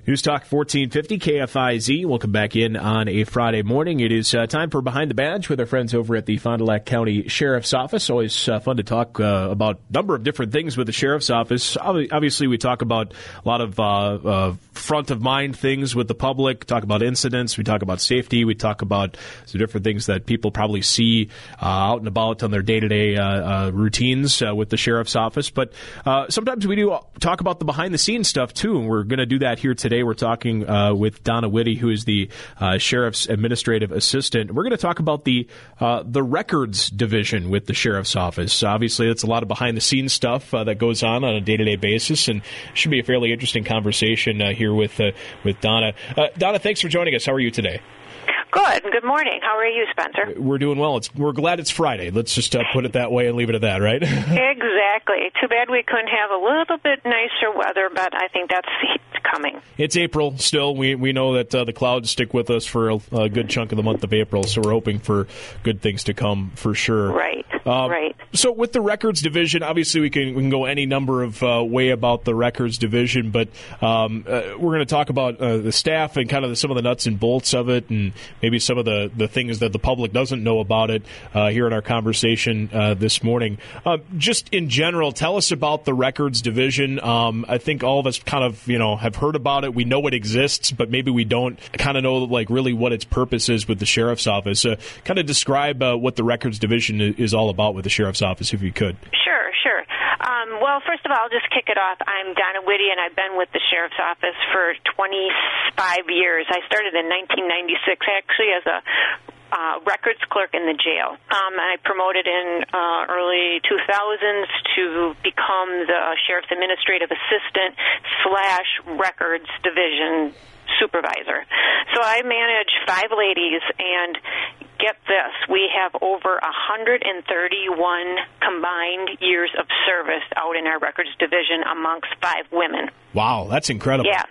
News Talk 1450 KFIZ. Welcome back in on a Friday morning. It is time for Behind the Badge with our friends over at the Fond du Lac County Sheriff's Office. Always fun to talk about a number of different things with the Sheriff's Office. Obviously, we talk about a lot of front-of-mind things with the public, talk about incidents, we talk about safety, we talk about some different things that people probably see out and about on their day-to-day routines with the Sheriff's Office. But sometimes we do talk about the behind-the-scenes stuff, too, and we're going to do that here today. We're talking with Donna Witte, who is the Sheriff's Administrative Assistant. We're going to talk about the records division with the Sheriff's Office. Obviously, that's a lot of behind-the-scenes stuff that goes on a day-to-day basis, and it should be a fairly interesting conversation here with Donna. Donna, thanks for joining us. How are you today? Good. Good morning. How are you, Spencer? We're doing well. We're glad it's Friday. Let's just put it that way and leave it at that, right? Exactly. Too bad we couldn't have a little bit nicer weather, but I think that's coming. It's April still. We know that the clouds stick with us for a good chunk of the month of April, so we're hoping for good things to come for sure. Right. Right. So with the records division, obviously we can go any number of way about the records division, but we're going to talk about the staff and kind of some of the nuts and bolts of it, and maybe some of the things that the public doesn't know about it here in our conversation this morning. Just in general, tell us about the records division. I think all of us kind of have heard about it. We know it exists, but maybe we don't kind of know like really what its purpose is with the Sheriff's Office. Kind of describe what the records division is all about with the Sheriff's Office, if you could. Sure. Well, first of all, I'll just kick it off. I'm Donna Witte, and I've been with the Sheriff's Office for 25 years. I started in 1996, actually, as a records clerk in the jail. I promoted in early 2000s to become the Sheriff's Administrative Assistant / Records Division Supervisor. So I manage 5 ladies, and get this, we have over 131 combined years of service out in our records division amongst 5 women. Wow, that's incredible. Yeah.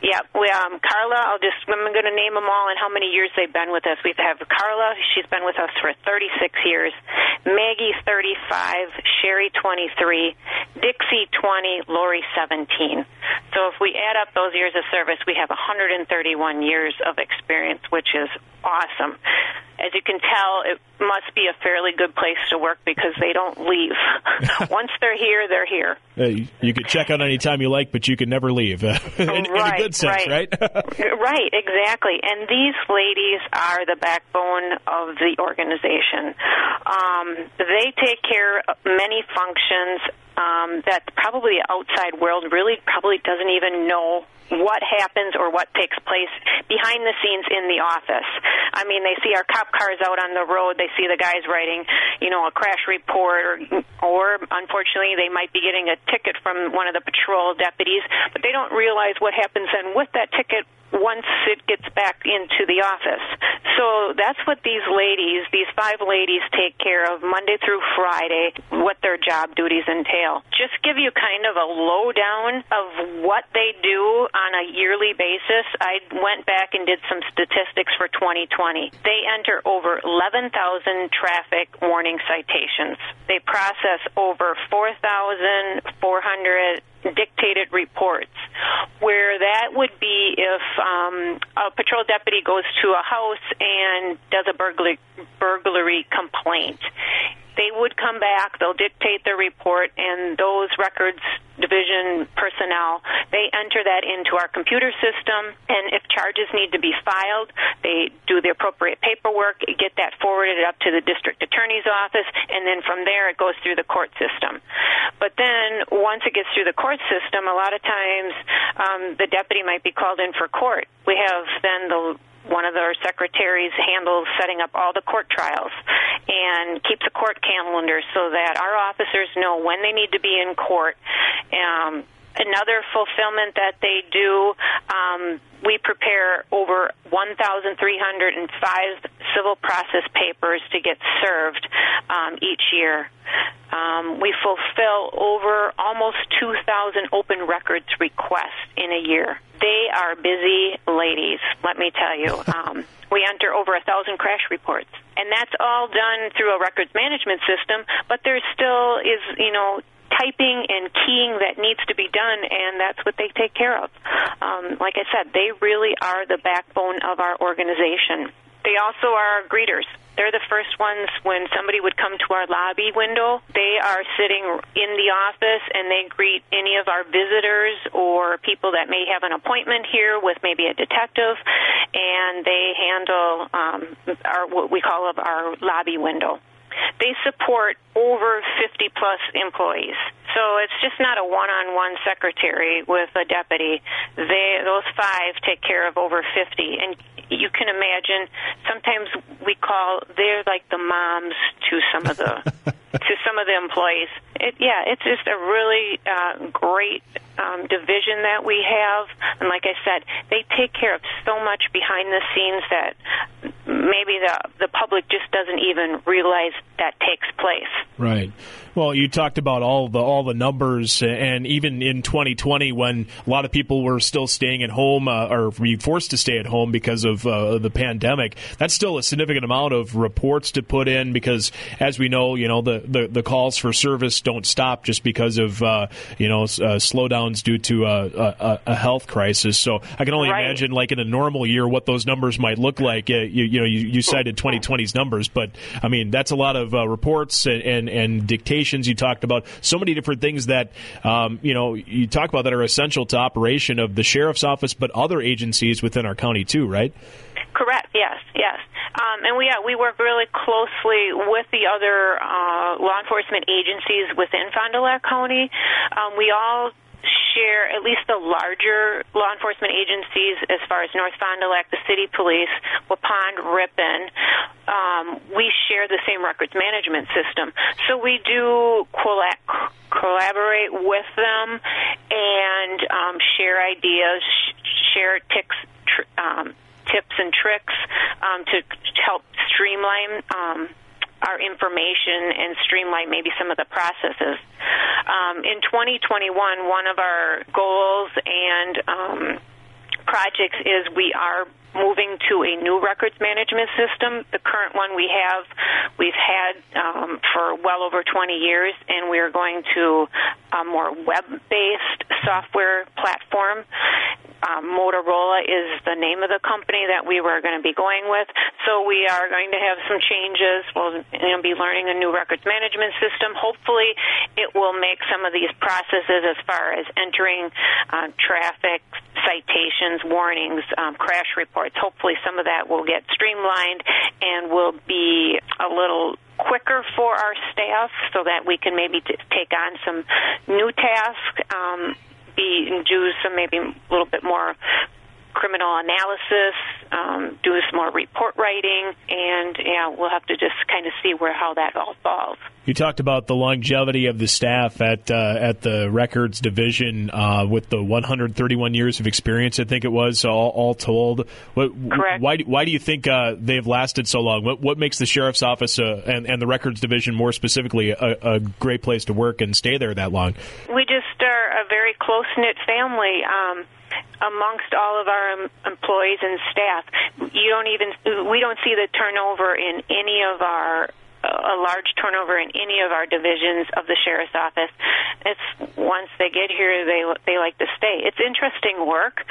Carla, I'm going to name them all and how many years they've been with us. We have Carla, she's been with us for 36 years. Maggie, 35. Sherry, 23. Dixie, 20. Lori, 17. So if we add up those years of service, we have 131 years of experience, which is awesome. As you can tell, it must be a fairly good place to work because they don't leave. Once they're here, they're here. You can check out any time you like, but you can never leave. In a good sense, right? Right, exactly. And these ladies are the backbone of the organization. They take care of many functions that probably the outside world really probably doesn't even know what happens or what takes place behind the scenes in the office. I mean, they see our cop cars out on the road. They see the guys writing, a crash report, or unfortunately, they might be getting a ticket from one of the patrol deputies, but they don't realize what happens then with that ticket once it gets back into the office. So that's what these 5 ladies take care of Monday through Friday, what their job duties entail. Just give you kind of a lowdown of what they do on a yearly basis. I went back and did some statistics for 2020. They enter over 11,000 traffic warning citations. They process over 4,400 dictated reports, where that would be if a patrol deputy goes to a house and does a burglary complaint. They would come back, they'll dictate the report, and those records division personnel, they enter that into our computer system, and if charges need to be filed, they do the appropriate paperwork, get that forwarded up to the district attorney's office, and then from there it goes through the court system. But then once it gets through the court system, a lot of times the deputy might be called in for court. We have then one of our secretaries handles setting up all the court trials and keeps a court calendar so that our officers know when they need to be in court. Another fulfillment that they do, we prepare over 1,305 civil process papers to get served each year. We fulfill over almost 2,000 open records requests in a year. They are busy ladies, let me tell you. We enter over 1,000 crash reports. And that's all done through a records management system, but there still is, typing and keying that needs to be done, and that's what they take care of. Like I said, they really are the backbone of our organization. They also are greeters. They're the first ones when somebody would come to our lobby window. They are sitting in the office and they greet any of our visitors or people that may have an appointment here with maybe a detective, and they handle what we call our lobby window. They support over 50-plus employees. So it's just not a one-on-one secretary with a deputy. Those 5 take care of over 50. And you can imagine, sometimes they're like the moms to some of the employees. It's just a really great division that we have. And like I said, they take care of so much behind the scenes that maybe the public just doesn't even realize that takes place. Right. Well, you talked about all the numbers, and even in 2020, when a lot of people were still staying at home or being forced to stay at home because of the pandemic, that's still a significant amount of reports to put in. Because, as we know, the calls for service don't stop just because of slowdowns due to a health crisis. So I can only imagine, like in a normal year, what those numbers might look like. You cited 2020's numbers, but I mean that's a lot of reports and dictations. You talked about so many different things that you talk about that are essential to operation of the sheriff's office, but other agencies within our county too, right? Correct. Yes. And we work really closely with the other law enforcement agencies within Fond du Lac County. We all share, at least the larger law enforcement agencies, as far as North Fond du Lac, the City Police, Waupun, Ripon. We share the same records management system. So we do collaborate with them and share ideas, share tips and tricks to help streamline our information and streamline maybe some of the processes. In 2021, one of our goals and projects is we are moving to a new records management system. The current one we've had for well over 20 years, and we are going to a more web-based software platform. Motorola is the name of the company that we were going to be going with. So we are going to have some changes. We'll be learning a new records management system. Hopefully it will make some of these processes as far as entering traffic citations, warnings, crash reports. Hopefully some of that will get streamlined and will be a little quicker for our staff so that we can maybe take on some new tasks, do some maybe a little bit more criminal analysis, do some more report writing, and we'll have to just kind of see how that all falls. You talked about the longevity of the staff at the records division with the 131 years of experience, I think it was, all told. Correct. Why do you think they've lasted so long? What makes the sheriff's office and the records division more specifically a great place to work and stay there that long? We just are a very close-knit family. Amongst all of our employees and staff, we don't see the turnover in any of a large turnover in any of our divisions of the sheriff's office. It's once they get here, they like to stay. It's interesting work.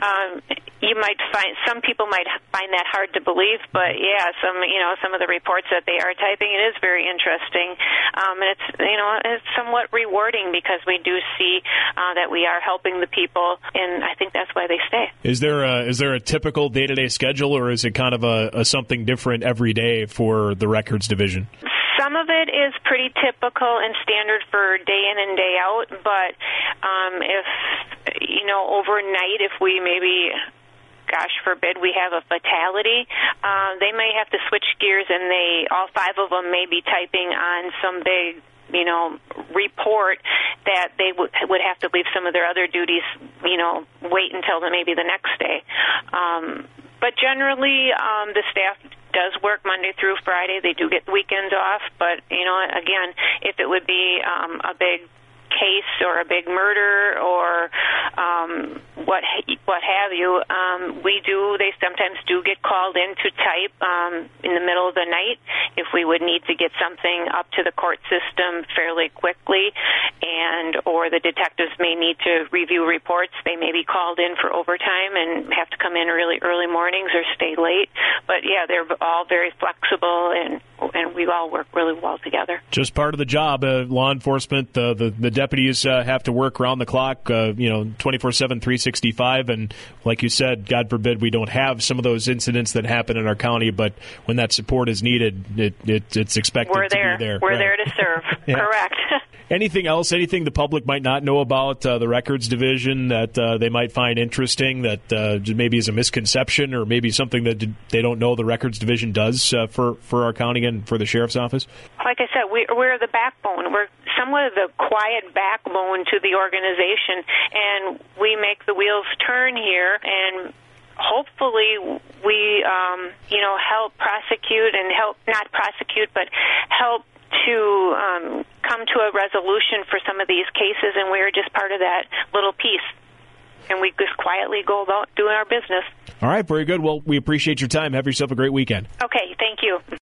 You might find some people might find that hard to believe, but some of the reports that they are typing, it is very interesting. And it's somewhat rewarding because we do see that we are helping the people, and I think that's why they stay. Is there a typical day-to-day schedule, or is it kind of a something different every day for the records division? Some of it is pretty typical and standard for day in and day out, but if overnight, if we maybe, gosh forbid, we have a fatality, they may have to switch gears, and all 5 of them may be typing on some big report that they would have to leave some of their other duties, wait until maybe the next day. But generally, the staff does work Monday through Friday. They do get the weekends off, but again, if it would be a big case or a big murder or what have you, they sometimes do get called in to type in the middle of the night if we would need to get something up to the court system fairly quickly, or the detectives may need to review reports. They may be called in for overtime and have to come in really early mornings or stay late. But yeah, they're all very flexible, and we all work really well together. Just part of the job. Law enforcement, the deputies have to work around the clock, 24/7, 365. And like you said, God forbid we don't have some of those incidents that happen in our county, but when that support is needed, it's expected to be there. We're there to serve. Yeah. Correct. Anything else, anything the public might not know about the records division that they might find interesting, that maybe is a misconception, or maybe something that they don't know the records division does for our county and for the sheriff's office? Like I said, we're the backbone. We're somewhat of the quiet backbone to the organization, and we make the wheels turn here, and hopefully we help prosecute and help to come to a resolution for some of these cases, and we're just part of that little piece. And we just quietly go about doing our business. All right, very good. Well, we appreciate your time. Have yourself a great weekend. Okay, thank you.